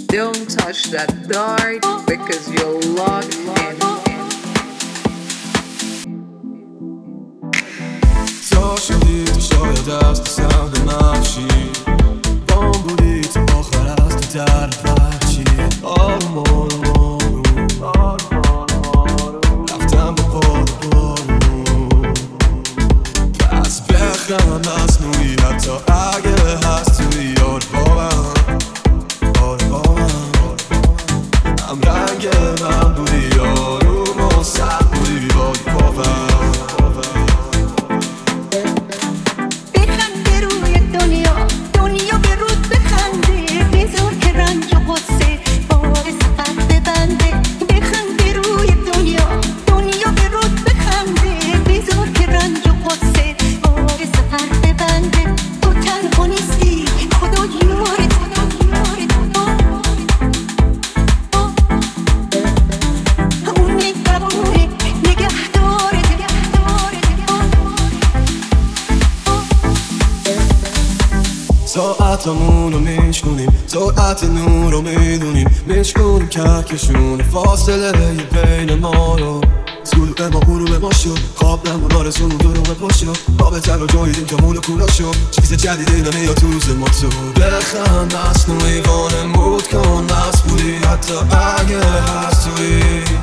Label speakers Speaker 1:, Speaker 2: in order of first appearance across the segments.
Speaker 1: Don't touch that dart because you're locked in.
Speaker 2: تا شدی تو شاید از تو سمت مفشی بام بودی تو آخر از تو در بچی آروم آروم آروم رفتم با بارو پس بخرم مصنوعی حتی اگه هست توی یاد باورم هم رنگ من بودی آروم و سر بودی بای باورم ساعتمون رو میشکنیم ساعت نور رو میدونیم میشکنیم کهکشون فاصله بین ما رو سلوک ما غروب ما شد خواب نمون آرزومون دروغ پا شد ما بهتر رو جاییدیم که مولکولا شد چیز جدیدی نمیاد تو روز ما تو بخند مصنوعی وانمود کن مست بودی حتی اگه هست توی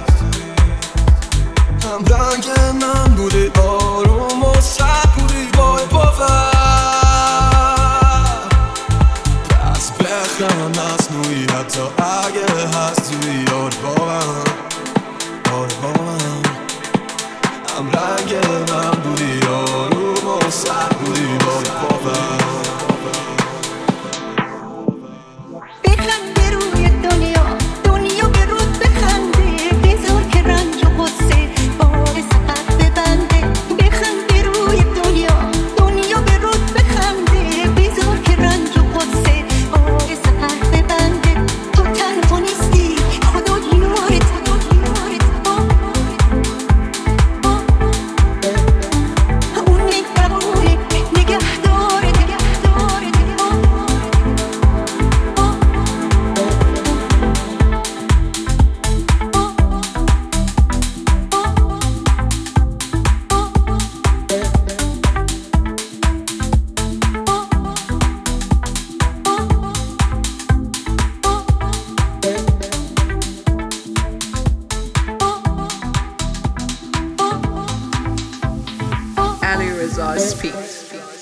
Speaker 2: هم رنگ من بودی آروم و سر بودی بای باور بخرم مصنوعی حتی اگه هست توی یاد باورم هم رنگ من بودی آروم و سر بودی بای باورم
Speaker 1: Ali Reza speaks.